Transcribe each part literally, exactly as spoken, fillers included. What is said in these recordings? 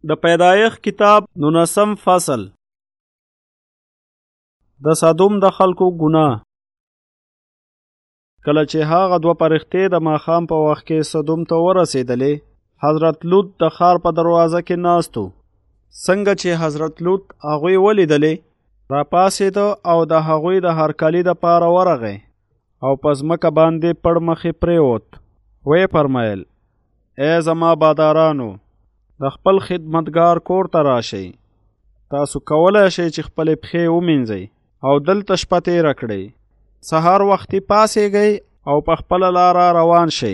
د پیدایښت کتاب نولسم فصل. د سدوم د خلکو ګناه. کله چې هغه دوه فرښتې د ماښام په وخت کې سدوم ته ورسېدلې، حضرت لوط د ښار په دروازه کې ناست و. څنګه چې حضرت لوط هغوی ولیدلې، راپاڅېده او د هغوی د هرکلي دپاره ورغی او په ځمکه باندې پړ مخې پرېوت. ویې فرمیل: ای زما بادارانو، د خپل خدمتګار کور ته راشئ. تاسو کولی شئ چې خپلې پښې ومینځئ او دلته شپه تېره کړئ. سهار وختي پاڅېږئ او په خپله لاره روان شئ.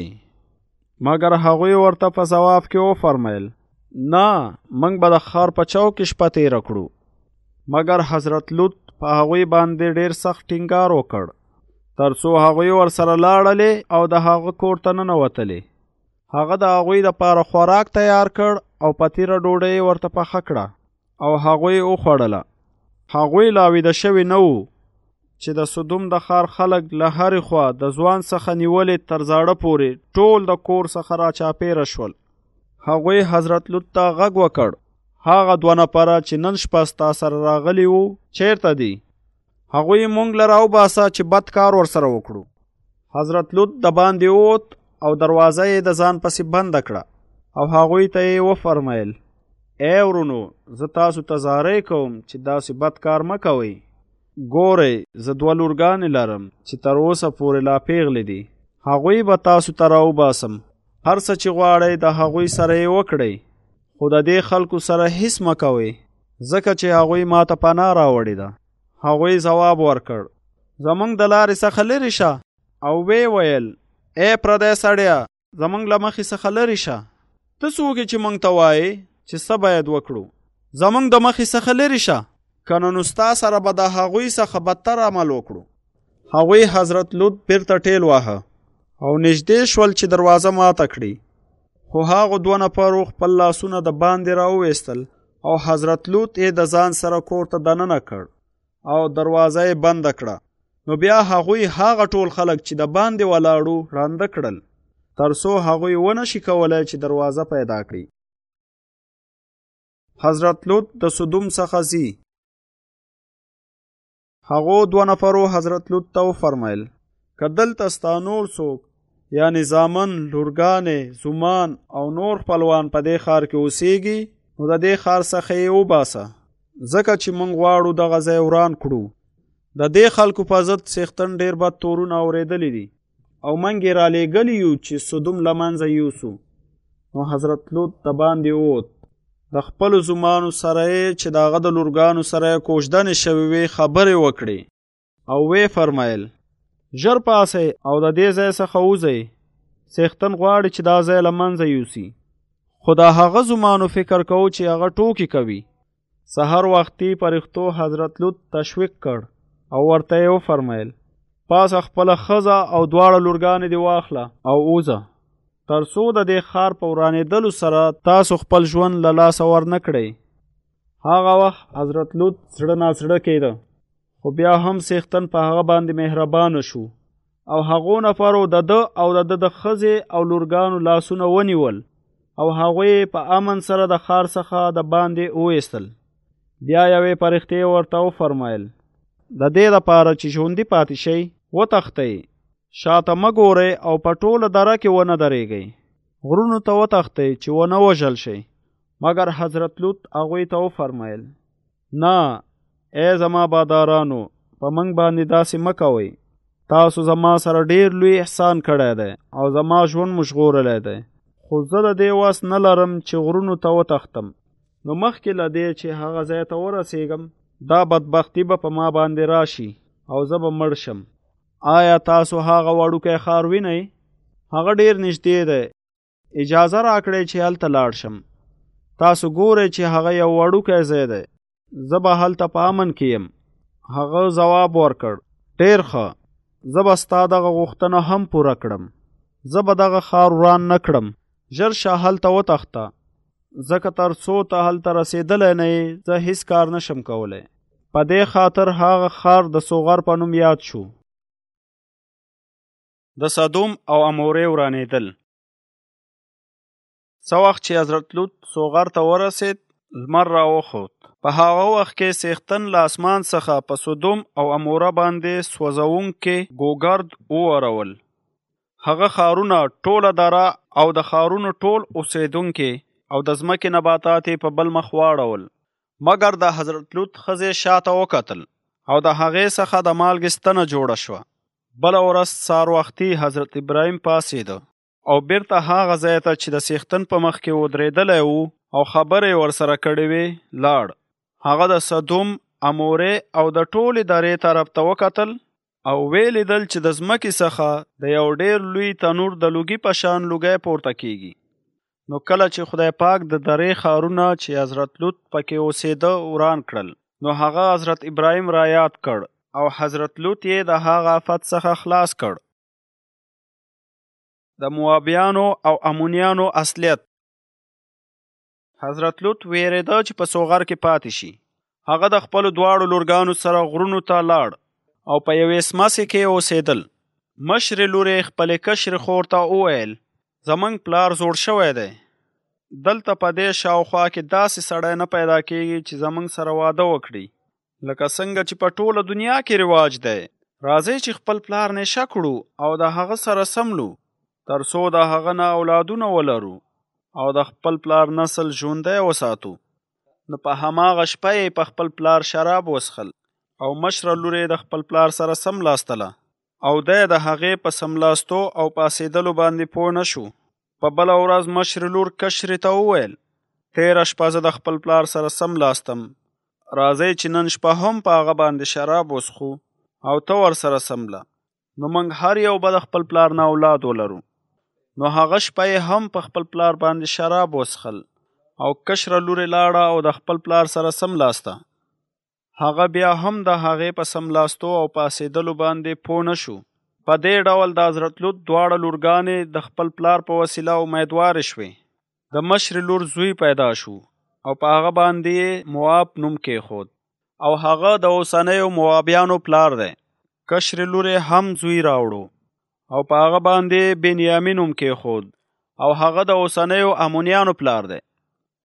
مګر هغوی ورته په ځواب کې وفرمیل: نه، موږ به د ښار په چوک کې شپه تېره کړو. مګر حضرت لوط په هغوی باندې ډېر سخت ټینګار وکړ، تر څو هغوی ورسره لاړلې او د هغه کور ته ننوتلې. هغه د هغوی دپاره خوراک تیار کړ او په تیره ډوډۍ یې ورته پخه کړه او هغوی وخوړله. هغوی لا ویده شوي نه وو چې د سدوم د ښار خلک له هرې خوا د ځوان څخه نیولې تر زاړه پورې ټول د کور څخه راچاپېره شول. هغوی حضرت لوط ته غږ وکړ: هغه دوه نفره چې نن شپه ستا سره راغلي وو چېرته دي؟ هغوی موږ له راوباسه چې بد کار ورسره وکړو. حضرت لوط د باندې ووت او دروازه یې د ځان پسې بنده کړه او هغوی ته یې وفرمیل: ای ورونو، زه تاسو ته زاری کوم چې داسې بد کار مه کوئ. ګورئ، زه دوه لورګانې لرم چې تر اوسه پورې لا پیغلې دي. هغوی به تاسو ته راوباسم. هر څه چې غواړئ د هغوی سره یې وکړئ، خو د دې خلکو سره هیڅ مه کوئ، ځکه چې هغوی ماته پناه راوړې ده. هغوی ځواب ورکړ: زموږ د لارې څخه لرې شه. او ویې ویل: ای پردی سړیه، زموږ له مخې څخه لرې شه. ته څوک یې چې موږ ته وایې چې څه باید وکړو؟ زموږ د مخې څخه لرې شه، که نه نو ستا سره به د هغوی څخه بدتر عمل وکړو. هغوی حضرت لوط بیرته ټیل واهه او نږدې شول چې دروازه ماته کړي. خو هغو دوه نفرو خپل لاسونه د باندې راوویستل او حضرت لوط یې د ځان سره کور ته دننه کړ او دروازه یې بنده کړه. نو بیا هغوی هغه ټول خلک چې د باندې ولاړو ړانده کړل، تر څو هغوی ونه شي کولی چې دروازه پیدا کړي. حضرت لوط د سدوم څخه ځي. هغو دوه نفرو حضرت لوط ته وفرمیل: که دلته ستا نور څوک، یعنې زامن، لورګانې، زومان او نور خپلوان په دې ښار کې اوسیږي، نو د دې ښار څخه یې وباسه، ځکه چې موږ غواړو دغه ځای وران کړو. د دې خلکو په ضد څښتن ډېر بد تورونه اورېدلي دي او موږ یې رالیږلي یو چې سدوم له منځه یوسو. نو حضرت لوط د باندې ووت. د خپلو زومانو سره یې چې د هغه د لورګانو سره یې کوژدنې شوې وې خبرې وکړې او ویې فرمیل: ژر پاڅئ او د دې ځای څخه وځئ. څښتن غواړي چې دا ځای له منځه یوسي. خو د هغه زومانو فکر کوو چې هغه ټوکې کوي. سحر وختي فرښتو حضرت لوط تشویق کړ او ورته یې وفرمیل: پاسه خپله ښځه او دواړه لورګانې دې واخله او وځه، تر څو د دې ښار په ورانېدلو سره تاسو خپل ژوند له لاسه ورنه کړئ. هغه وخت حضرت لوط زړه نازړه کېده، خو بیا هم څښتن په هغه باندې مهربانه شو او هغو نفرو د ده او د ده د ښځې او لورګانو لاسونه ونیول او هغوی په امن سره د ښار څخه د باندې وویستل. بیا یوې فرښتې ورته وفرمیل: د دې دپاره چې ژوندي پاتې شئ، وتښتئ، شاته مه ګورئ او په ټوله دره کې ونه درېږئ. غرونو ته وتښتئ چې ونه وژل شئ. مګر حضرت لوط هغوی ته وفرمیل: نه، ای زما بادارانو، په موږ باندې داسې مه کوئ. تاسو زما سره ډېر لوی احسان کړی دی او زما ژوند مو ژغورلی دی، خو زه د دې وس نه لرم چې غرونو ته وتښتم. نو مخکې له دې چې هغه ځای ته ورسېږم، دا بدبختي به په ما باندې راشي او زه به مړ شم. آیا تاسو هغه وړوکی ښار وینئ؟ هغه ډېر نږدې دی. اجازه راکړئ چې هلته لاړ شم. تاسو ګورئ چې هغه یو وړوکی ځای دی. زه به هلته په امن کې یم. هغه ځواب ورکړ: ډېر ښه، زه به ستا دغه غوښتنه هم پوره کړم. زه به دغه ښار وران نه کړم. ژر شه هلته وتښته، ځکه تر څو ته هلته رسېدلی نه یې، زه هیڅ کار نشم کولی. په دې خاطر هغه ښار د سوغر په نوم یاد شو. د سدوم او امورې ورانېدل. څه وخت چې حضرت لوط سوغر ته ورسید لمر راوخوت. په هغه وخت کې څښتن له اسمان څخه په سودوم او اموره باندې سوځونکي ګوګرد وورول. هغه ښارونه ټوله دره او د ښارونو ټول اوسېدونکي او د ځمکې نباتات په بل مخ واړول. مګر د حضرت لوط ښځې شاته وکتل او د هغې څخه د مالګې ستنه جوړه شوه. بله ورځ سهار وختي حضرت ابراهیم پاڅېده او بیرته هغه ځای ته چې د څښتن په مخ کې ودرېدلی و او خبرې ورسره کړې وې لاړ. هغه د سدوم، امورې او د ټولې درې طرف ته وکتل او ویې لیدل چې د ځمکې څخه د یو ډېر لوی تنور د لوګي په شان لوګی پورته کیږي. نو کله چې خدای پاک د درې ښارونه چې حضرت لوط پکې اوسېده وران کړل، نو هغه حضرت ابراهیم را یاد کړ او حضرت لوط یې د هغه آفت څخه خلاص کړ. د موابیانو او امونیانو اصلیت. حضرت لوط ویرېده چې په سوغر کې پاتې شي. هغه د خپلو دواړو لورګانو سره غرونو ته لاړ او په یوې سمڅې کې اوسېدل. مشرې لور یې خپلې کشرې خور ته وویل زموږ پلار زوړ شوی دی. دلته په دې شاوخوا کې داسې سړی نه پیدا کېږي چې زموږ سره واده وکړي لکه څنګه چې په ټوله دنیا کې رواج دی. راځئ چې خپل پلار نشه کړو او د هغه سره سملو تر څو د هغه نه اولادونه ولرو او د خپل پلار نسل ژوندی وساتو. نو په هماغه شپه یې په خپل پلار شراب وڅښل او مشره لور یې د خپل پلار سره سملاستله او دی د هغې په سملاستو او پاسېدلو باندې پوه نه شو. په بله ورځ مشرې لور کشرې ته وویل تېره شپه زه د خپل پلار سره سملاستم، راځئ چې نن شپه هم په هغه باندې شراب وڅښو او ته ورسره سمله، نو موږ هر یو به د خپل پلار نه اولاد ولرو. نو هغه شپه یې هم په خپل پلار باندې شراب وڅښل او کشره لور یې لاړه او د خپل پلار سره سملاسته. هغه بیا هم د هغې په سملاستو او پاسېدلو باندې پوه نه شو. په دې ډول د حضرت لوط دواړه لورګانې د خپل پلار په وسیله امیدوارې شوې. د مشرې لور زوی پیدا شو او په هغه باندې یې مواب نوم کېښود او هغه د اوسنیو موابیانو پلار دی. کشرې لور یې هم زوی راوړو او په هغه باندې بنیامین نوم کېښود او هغه د اوسنیو امونیانو پلار دی.